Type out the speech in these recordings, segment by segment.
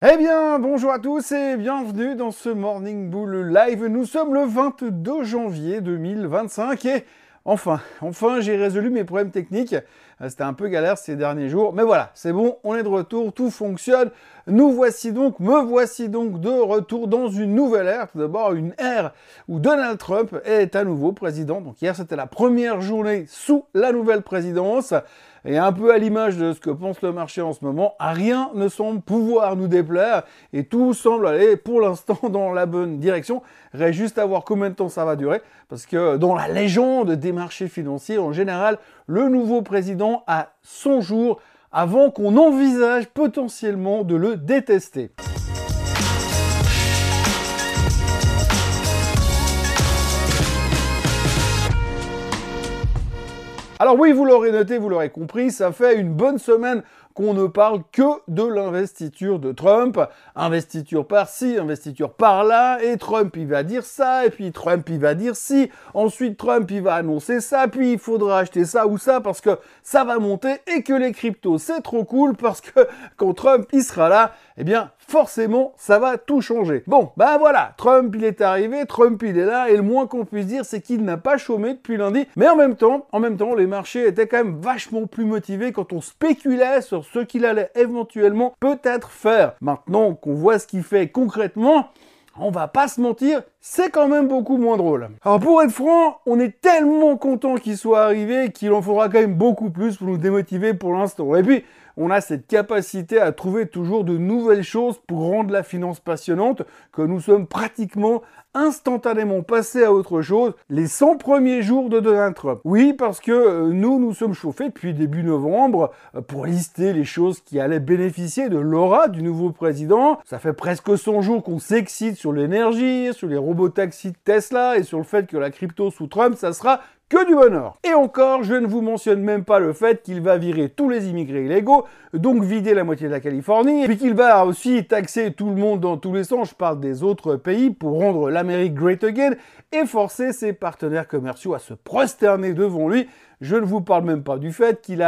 Eh bien, bonjour à tous et bienvenue dans ce Morning Bull Live. Nous sommes le 22 janvier 2025 et enfin, j'ai résolu mes problèmes techniques. C'était un peu galère ces derniers jours, mais voilà, c'est bon, on est de retour, tout fonctionne. Me voici donc de retour dans une nouvelle ère. Tout d'abord, une ère où Donald Trump est à nouveau président. Donc hier, c'était la première journée sous la nouvelle présidence. Et un peu à l'image de ce que pense le marché en ce moment, rien ne semble pouvoir nous déplaire et tout semble aller pour l'instant dans la bonne direction. Reste juste à voir combien de temps ça va durer parce que dans la légende des marchés financiers, en général, le nouveau président a 100 jours avant qu'on envisage potentiellement de le détester. Alors oui, vous l'aurez noté, vous l'aurez compris, ça fait une bonne semaine qu'on ne parle que de l'investiture de Trump. Investiture par-ci, investiture par-là, et Trump il va dire ça, et puis Trump il va dire ci, ensuite Trump il va annoncer ça, puis il faudra acheter ça ou ça parce que ça va monter et que les cryptos c'est trop cool parce que quand Trump il sera là, eh bien forcément ça va tout changer. Bon, ben voilà, Trump il est arrivé, Trump il est là, et le moins qu'on puisse dire c'est qu'il n'a pas chômé depuis lundi, mais en même temps, les marchés étaient quand même vachement plus motivés quand on spéculait sur ce qu'il allait éventuellement peut-être faire. Maintenant qu'on voit ce qu'il fait concrètement, on va pas se mentir, c'est quand même beaucoup moins drôle. Alors pour être franc, on est tellement content qu'il soit arrivé qu'il en faudra quand même beaucoup plus pour nous démotiver pour l'instant. Et puis, on a cette capacité à trouver toujours de nouvelles choses pour rendre la finance passionnante, que nous sommes pratiquement instantanément passés à autre chose les 100 premiers jours de Donald Trump. Oui, parce que nous sommes chauffés depuis début novembre pour lister les choses qui allaient bénéficier de l'aura du nouveau président. Ça fait presque 100 jours qu'on s'excite sur l'énergie, sur les robotaxis de Tesla et sur le fait que la crypto sous Trump, ça sera que du bonheur. Et encore, je ne vous mentionne même pas le fait qu'il va virer tous les immigrés illégaux, donc vider la moitié de la Californie, puis qu'il va aussi taxer tout le monde dans tous les sens, je parle des autres pays, pour rendre l'Amérique great again, et forcer ses partenaires commerciaux à se prosterner devant lui. Je ne vous parle même pas du fait qu'il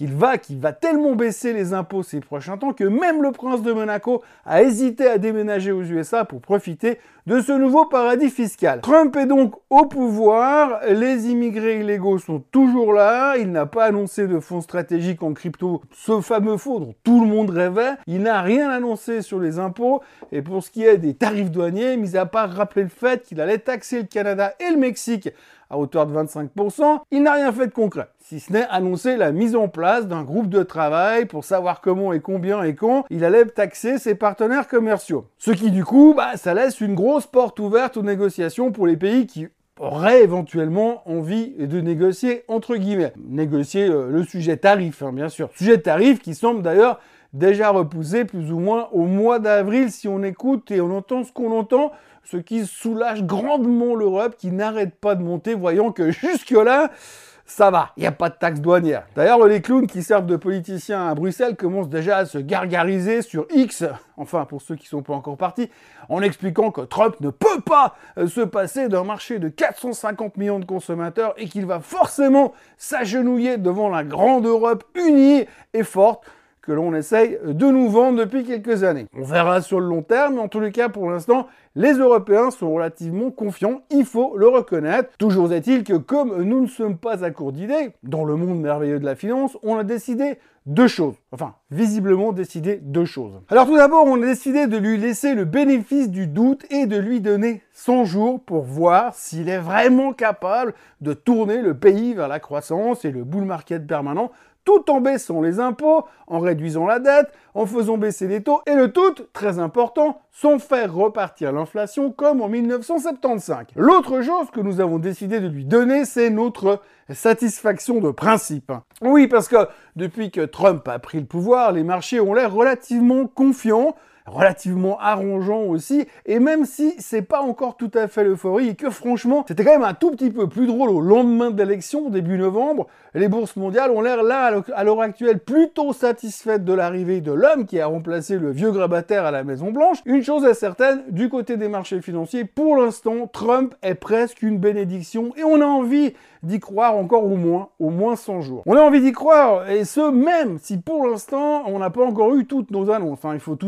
va tellement baisser les impôts ces prochains temps que même le prince de Monaco a hésité à déménager aux USA pour profiter de ce nouveau paradis fiscal. Trump est donc au pouvoir, les immigrés illégaux sont toujours là, il n'a pas annoncé de fonds stratégiques en crypto, ce fameux fonds dont tout le monde rêvait, il n'a rien annoncé sur les impôts, et pour ce qui est des tarifs douaniers, mis à part rappeler le fait qu'il allait taxer le Canada et le Mexique à hauteur de 25%, il n'a rien fait de concret, si ce n'est annoncer la mise en place d'un groupe de travail pour savoir comment et combien et quand il allait taxer ses partenaires commerciaux. Ce qui du coup, ça laisse une grosse porte ouverte aux négociations pour les pays qui auraient éventuellement envie de négocier, entre guillemets. Négocier le sujet tarif, bien sûr. Sujet tarif qui semble d'ailleurs déjà repoussé plus ou moins au mois d'avril si on écoute et on entend ce qu'on entend, ce qui soulage grandement l'Europe qui n'arrête pas de monter, voyant que jusque-là, ça va, il n'y a pas de taxe douanière. D'ailleurs, les clowns qui servent de politiciens à Bruxelles commencent déjà à se gargariser sur X, enfin pour ceux qui ne sont pas encore partis, en expliquant que Trump ne peut pas se passer d'un marché de 450 millions de consommateurs et qu'il va forcément s'agenouiller devant la grande Europe unie et forte que l'on essaye de nous vendre depuis quelques années. On verra sur le long terme, mais en tous les cas, pour l'instant, les Européens sont relativement confiants, il faut le reconnaître. Toujours est-il que comme nous ne sommes pas à court d'idées, dans le monde merveilleux de la finance, on a décidé deux choses. Enfin, visiblement décidé deux choses. Alors tout d'abord, on a décidé de lui laisser le bénéfice du doute et de lui donner 100 jours pour voir s'il est vraiment capable de tourner le pays vers la croissance et le bull market permanent, tout en baissant les impôts, en réduisant la dette, en faisant baisser les taux, et le tout, très important, sans faire repartir l'inflation comme en 1975. L'autre chose que nous avons décidé de lui donner, c'est notre satisfaction de principe. Oui, parce que depuis que Trump a pris le pouvoir, les marchés ont l'air relativement confiants, relativement arrangeant aussi, et même si c'est pas encore tout à fait l'euphorie, et que franchement, c'était quand même un tout petit peu plus drôle au lendemain de l'élection, début novembre, les bourses mondiales ont l'air là, à l'heure actuelle, plutôt satisfaites de l'arrivée de l'homme qui a remplacé le vieux grabataire à la Maison-Blanche. Une chose est certaine, du côté des marchés financiers, pour l'instant, Trump est presque une bénédiction, et on a envie d'y croire encore au moins 100 jours. On a envie d'y croire, et ce, même si pour l'instant, on n'a pas encore eu toutes nos annonces. Il faut tout de même reconnaître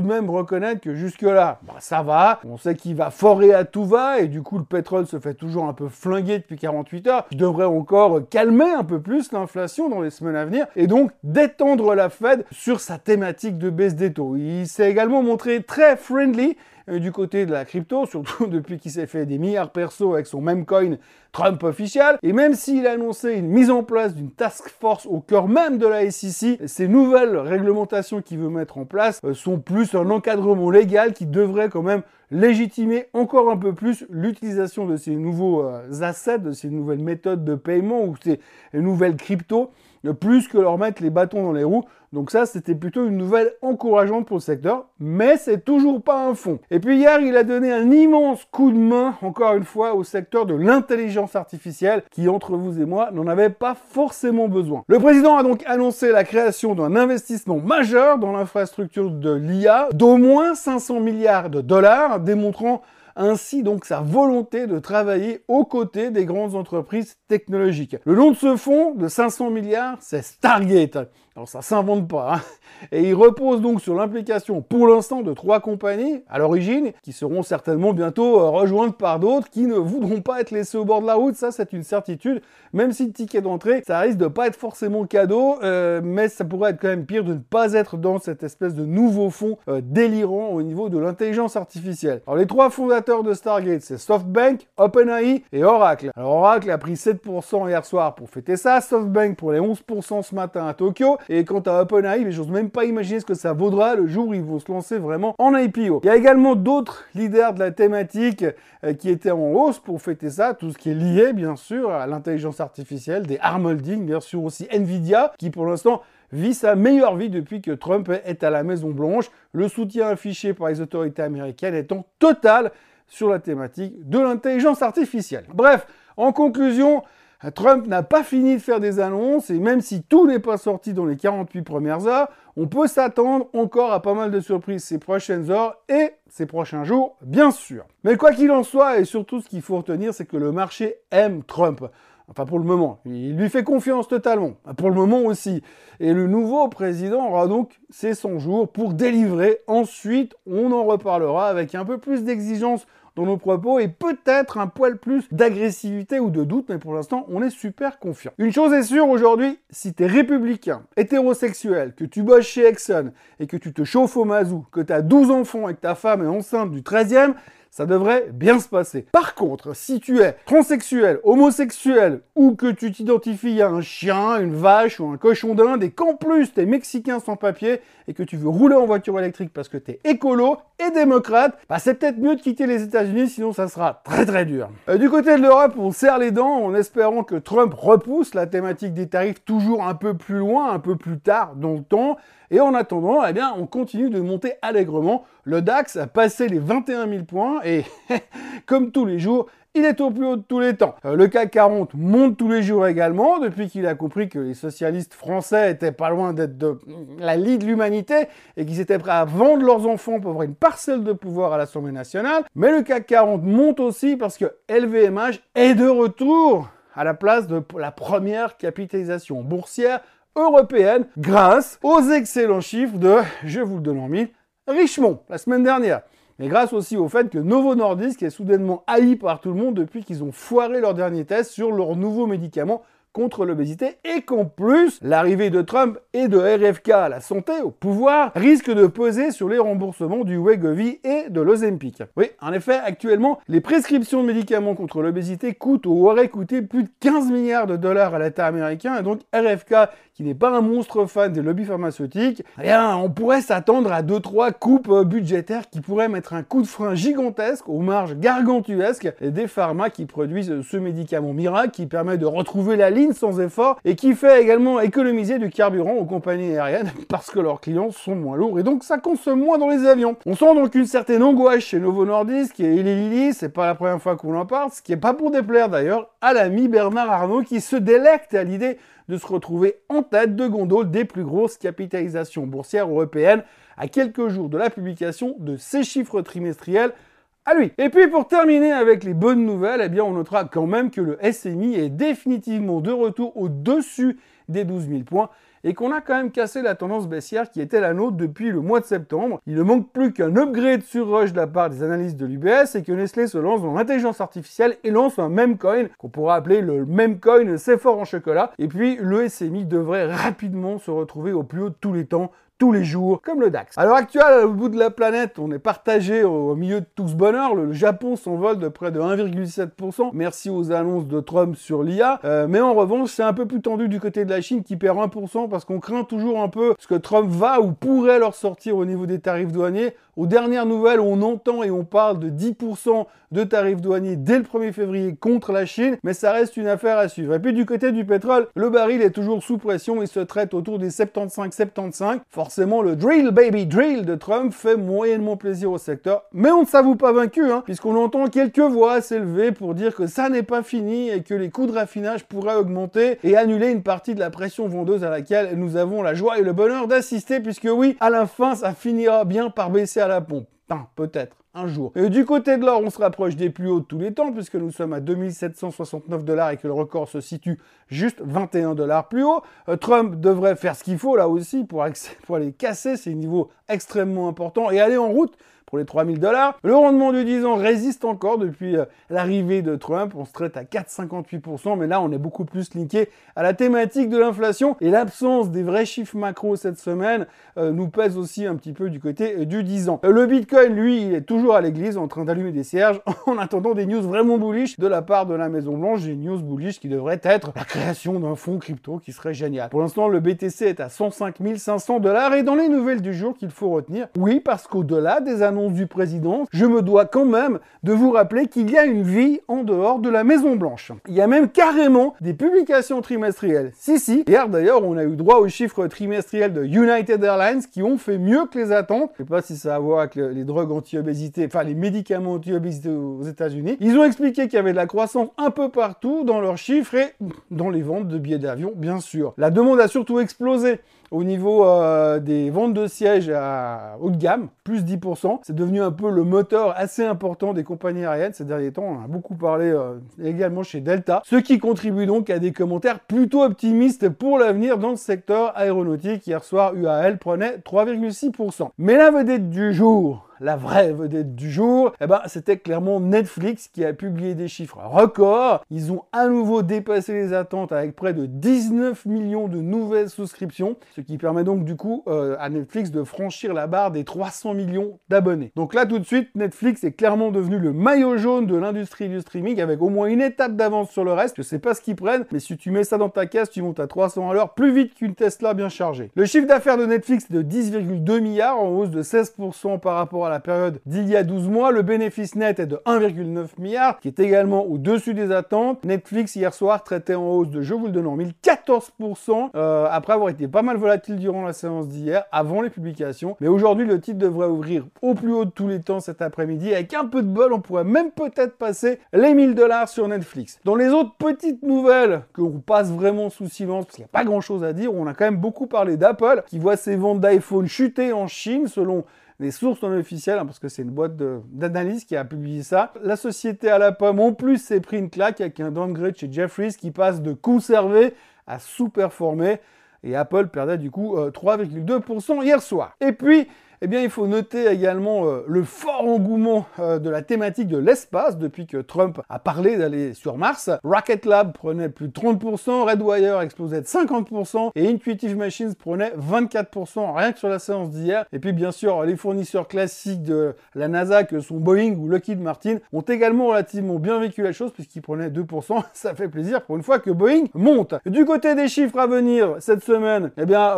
reconnaître que jusque-là, ça va. On sait qu'il va forer à tout va et du coup, le pétrole se fait toujours un peu flinguer depuis 48 heures. Il devrait encore calmer un peu plus l'inflation dans les semaines à venir et donc détendre la Fed sur sa thématique de baisse des taux. Il s'est également montré très friendly du côté de la crypto, surtout depuis qu'il s'est fait des milliards perso avec son même coin Trump officiel. Et même s'il a annoncé une mise en place d'une task force au cœur même de la SEC, ces nouvelles réglementations qu'il veut mettre en place sont plus un encadrement légal qui devrait quand même légitimer encore un peu plus l'utilisation de ces nouveaux assets, de ces nouvelles méthodes de paiement ou ces nouvelles cryptos, plus que leur mettre les bâtons dans les roues. Donc ça, c'était plutôt une nouvelle encourageante pour le secteur, mais c'est toujours pas un fond. Et puis hier, il a donné un immense coup de main, encore une fois, au secteur de l'intelligence artificielle, qui, entre vous et moi, n'en avait pas forcément besoin. Le président a donc annoncé la création d'un investissement majeur dans l'infrastructure de l'IA, d'au moins 500 milliards de dollars, démontrant ainsi donc sa volonté de travailler aux côtés des grandes entreprises technologiques. Le nom de ce fonds de 500 milliards, c'est Stargate. Alors ça s'invente pas, hein. Et il repose donc sur l'implication pour l'instant de 3 compagnies à l'origine, qui seront certainement bientôt rejointes par d'autres qui ne voudront pas être laissées au bord de la route, ça c'est une certitude, même si le ticket d'entrée, ça risque de pas être forcément cadeau, mais ça pourrait être quand même pire de ne pas être dans cette espèce de nouveau fonds délirant au niveau de l'intelligence artificielle. Alors les 3 fondateurs de Stargate, c'est SoftBank, OpenAI et Oracle. Alors Oracle a pris 7% hier soir pour fêter ça, SoftBank pour les 11% ce matin à Tokyo, et quant à OpenAI, j'ose même pas imaginer ce que ça vaudra le jour où ils vont se lancer vraiment en IPO. Il y a également d'autres leaders de la thématique qui étaient en hausse pour fêter ça, tout ce qui est lié bien sûr à l'intelligence artificielle, des ARM Holding, bien sûr aussi Nvidia, qui pour l'instant vit sa meilleure vie depuis que Trump est à la Maison Blanche, le soutien affiché par les autorités américaines étant total sur la thématique de l'intelligence artificielle. Bref, en conclusion, Trump n'a pas fini de faire des annonces et même si tout n'est pas sorti dans les 48 premières heures, on peut s'attendre encore à pas mal de surprises ces prochaines heures et ces prochains jours, bien sûr. Mais quoi qu'il en soit, et surtout ce qu'il faut retenir, c'est que le marché aime Trump. Enfin, pour le moment. Il lui fait confiance totalement. Pour le moment aussi. Et le nouveau président aura donc ses 100 jours pour délivrer. Ensuite, on en reparlera avec un peu plus d'exigence dans nos propos et peut-être un poil plus d'agressivité ou de doute, mais pour l'instant, on est super confiant. Une chose est sûre aujourd'hui, si t'es républicain, hétérosexuel, que tu bosses chez Exxon et que tu te chauffes au mazout, que t'as 12 enfants et que ta femme est enceinte du 13e, ça devrait bien se passer. Par contre, si tu es transsexuel, homosexuel, ou que tu t'identifies à un chien, une vache ou un cochon d'Inde, et qu'en plus t'es mexicain sans papier, et que tu veux rouler en voiture électrique parce que t'es écolo et démocrate, c'est peut-être mieux de quitter les États-Unis, sinon ça sera très très dur. Du côté de l'Europe, on serre les dents en espérant que Trump repousse la thématique des tarifs toujours un peu plus loin, un peu plus tard dans le temps, et en attendant, eh bien, on continue de monter allègrement. Le DAX a passé les 21 000 points et, comme tous les jours, il est au plus haut de tous les temps. Le CAC 40 monte tous les jours également, depuis qu'il a compris que les socialistes français étaient pas loin d'être de la lie de l'humanité et qu'ils étaient prêts à vendre leurs enfants pour avoir une parcelle de pouvoir à l'Assemblée nationale. Mais le CAC 40 monte aussi parce que LVMH est de retour à la place de la première capitalisation boursière européenne grâce aux excellents chiffres de, je vous le donne en mille, Richemont la semaine dernière. Mais grâce aussi au fait que Novo Nordisk est soudainement haï par tout le monde depuis qu'ils ont foiré leur dernier test sur leur nouveau médicament contre l'obésité et qu'en plus, l'arrivée de Trump et de RFK à la santé, au pouvoir, risque de peser sur les remboursements du Wegovy et de l'Ozempic. Oui, en effet, actuellement, les prescriptions de médicaments contre l'obésité coûtent ou auraient coûté plus de 15 milliards de dollars à l'État américain et donc RFK, qui n'est pas un monstre fan des lobbies pharmaceutiques, eh bien, on pourrait s'attendre à 2-3 coupes budgétaires qui pourraient mettre un coup de frein gigantesque aux marges gargantuesques des pharma qui produisent ce médicament miracle qui permet de retrouver la ligne sans effort et qui fait également économiser du carburant aux compagnies aériennes parce que leurs clients sont moins lourds et donc ça consomme moins dans les avions. On sent donc une certaine angoisse chez Novo Nordisk et Eli Lilly, c'est pas la première fois qu'on en parle, ce qui est pas pour déplaire d'ailleurs à l'ami Bernard Arnault qui se délecte à l'idée de se retrouver en tête de gondole des plus grosses capitalisations boursières européennes à quelques jours de la publication de ses chiffres trimestriels à lui. Et puis pour terminer avec les bonnes nouvelles, eh bien on notera quand même que le SMI est définitivement de retour au-dessus des 12 000 points et qu'on a quand même cassé la tendance baissière qui était la nôtre depuis le mois de septembre. Il ne manque plus qu'un upgrade sur Rush de la part des analystes de l'UBS et que Nestlé se lance dans l'intelligence artificielle et lance un meme coin qu'on pourra appeler le meme coin c'est fort en chocolat. Et puis le SMI devrait rapidement se retrouver au plus haut de tous les temps, tous les jours, comme le DAX. À l'heure actuelle, au bout de la planète, on est partagé au milieu de tout ce bonheur. Le Japon s'envole de près de 1,7%. Merci aux annonces de Trump sur l'IA. Mais en revanche, c'est un peu plus tendu du côté de la Chine qui perd 1% parce qu'on craint toujours un peu ce que Trump va ou pourrait leur sortir au niveau des tarifs douaniers. Aux dernières nouvelles, on entend et on parle de 10% de tarifs douaniers dès le 1er février contre la Chine, mais ça reste une affaire à suivre. Et puis du côté du pétrole, le baril est toujours sous pression et se traite autour des 75-75. Forcément, le drill baby drill de Trump fait moyennement plaisir au secteur, mais on ne s'avoue pas vaincu, puisqu'on entend quelques voix s'élever pour dire que ça n'est pas fini et que les coûts de raffinage pourraient augmenter et annuler une partie de la pression vendeuse à laquelle nous avons la joie et le bonheur d'assister, puisque oui, à la fin, ça finira bien par baisser à la pompe. Peut-être. Un jour. Et du côté de l'or, on se rapproche des plus hauts de tous les temps, puisque nous sommes à 2769 $ et que le record se situe juste 21 $ plus haut. Trump devrait faire ce qu'il faut là aussi pour aller casser ces niveaux extrêmement importants et aller en route pour les 3000 $. Le rendement du 10 ans résiste encore depuis l'arrivée de Trump. On se traite à 4,58%, mais là, on est beaucoup plus linké à la thématique de l'inflation. Et l'absence des vrais chiffres macro cette semaine nous pèse aussi un petit peu du côté du 10 ans. Le Bitcoin, lui, il est toujours à l'église en train d'allumer des cierges en attendant des news vraiment bullish de la part de la Maison Blanche. Des news bullish qui devraient être la création d'un fonds crypto qui serait génial. Pour l'instant, le BTC est à 105 500 $ et dans les nouvelles du jour qu'il faut retenir, oui, parce qu'au-delà des annonces du président, je me dois quand même de vous rappeler qu'il y a une vie en dehors de la Maison Blanche. Il y a même carrément des publications trimestrielles. Si. Hier d'ailleurs, on a eu droit aux chiffres trimestriels de United Airlines qui ont fait mieux que les attentes. Je sais pas si ça a à voir avec les drogues anti-obésité, enfin les médicaments anti-obésité aux États-Unis. Ils ont expliqué qu'il y avait de la croissance un peu partout dans leurs chiffres et dans les ventes de billets d'avion, bien sûr. La demande a surtout explosé au niveau des ventes de sièges à haut de gamme, plus 10%. C'est devenu un peu le moteur assez important des compagnies aériennes ces derniers temps. On a beaucoup parlé également chez Delta. Ce qui contribue donc à des commentaires plutôt optimistes pour l'avenir dans le secteur aéronautique. Hier soir, UAL prenait 3,6%. Mais la vedette du jour, la vraie vedette du jour, c'était clairement Netflix qui a publié des chiffres records. Ils ont à nouveau dépassé les attentes avec près de 19 millions de nouvelles souscriptions, ce qui permet donc du coup à Netflix de franchir la barre des 300 millions d'abonnés. Donc là tout de suite, Netflix est clairement devenu le maillot jaune de l'industrie du streaming avec au moins une étape d'avance sur le reste. Je sais pas ce qu'ils prennent, mais si tu mets ça dans ta caisse, tu montes à 300 à l'heure plus vite qu'une Tesla bien chargée. Le chiffre d'affaires de Netflix est de 10,2 milliards en hausse de 16% par rapport à la période d'il y a 12 mois. Le bénéfice net est de 1,9 milliard, qui est également au-dessus des attentes. Netflix, hier soir, traitait en hausse de, je vous le donne en mille, 14%, après avoir été pas mal volatile durant la séance d'hier, avant les publications. Mais aujourd'hui, le titre devrait ouvrir au plus haut de tous les temps cet après-midi. Avec un peu de bol, on pourrait même peut-être passer les 1000 $ sur Netflix. Dans les autres petites nouvelles qu'on passe vraiment sous silence, parce qu'il n'y a pas grand-chose à dire, on a quand même beaucoup parlé d'Apple, qui voit ses ventes d'iPhone chuter en Chine, selon des sources non officielles, parce que c'est une boîte d'analyse qui a publié ça. La société à la pomme, en plus, s'est pris une claque avec un downgrade chez Jefferies qui passe de conservé à sous-performé. Et Apple perdait du coup 3,2% hier soir. Et puis, il faut noter également le fort engouement de la thématique de l'espace depuis que Trump a parlé d'aller sur Mars. Rocket Lab prenait plus de 30%, Redwire explosait de 50% et Intuitive Machines prenait 24% rien que sur la séance d'hier. Et puis bien sûr, les fournisseurs classiques de la NASA que sont Boeing ou Lockheed Martin ont également relativement bien vécu la chose puisqu'ils prenaient 2%. Ça fait plaisir pour une fois que Boeing monte. Du côté des chiffres à venir cette semaine,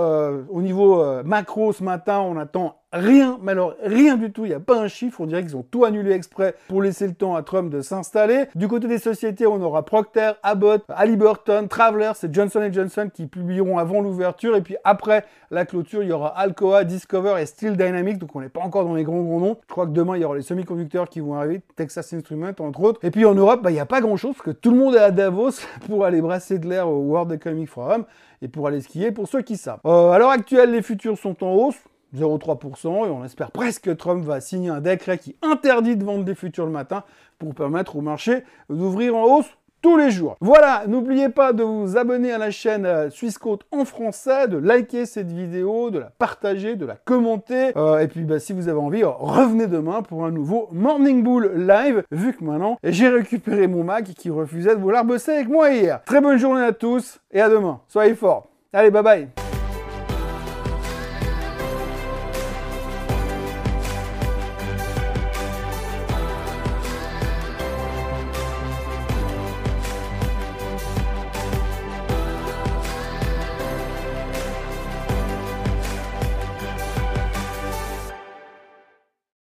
au niveau macro ce matin, on attend rien, mais alors rien du tout, il n'y a pas un chiffre, on dirait qu'ils ont tout annulé exprès pour laisser le temps à Trump de s'installer. Du côté des sociétés, on aura Procter, Abbott, Halliburton, Travelers et Johnson & Johnson qui publieront avant l'ouverture, et puis après la clôture, il y aura Alcoa, Discover et Steel Dynamics, donc on n'est pas encore dans les grands noms. Je crois que demain, il y aura les semi-conducteurs qui vont arriver, Texas Instruments entre autres. Et puis en Europe, il n'y a pas grand-chose, parce que tout le monde est à Davos pour aller brasser de l'air au World Economic Forum et pour aller skier, pour ceux qui savent. À l'heure actuelle, les futurs sont en hausse, 0,3%, et on espère presque que Trump va signer un décret qui interdit de vendre des futurs le matin pour permettre au marché d'ouvrir en hausse tous les jours. Voilà, n'oubliez pas de vous abonner à la chaîne Swissquote en français, de liker cette vidéo, de la partager, de la commenter. Et puis si vous avez envie, revenez demain pour un nouveau Morning Bull live, vu que maintenant j'ai récupéré mon Mac qui refusait de vouloir bosser avec moi hier. Très bonne journée à tous et à demain. Soyez forts. Allez, bye bye.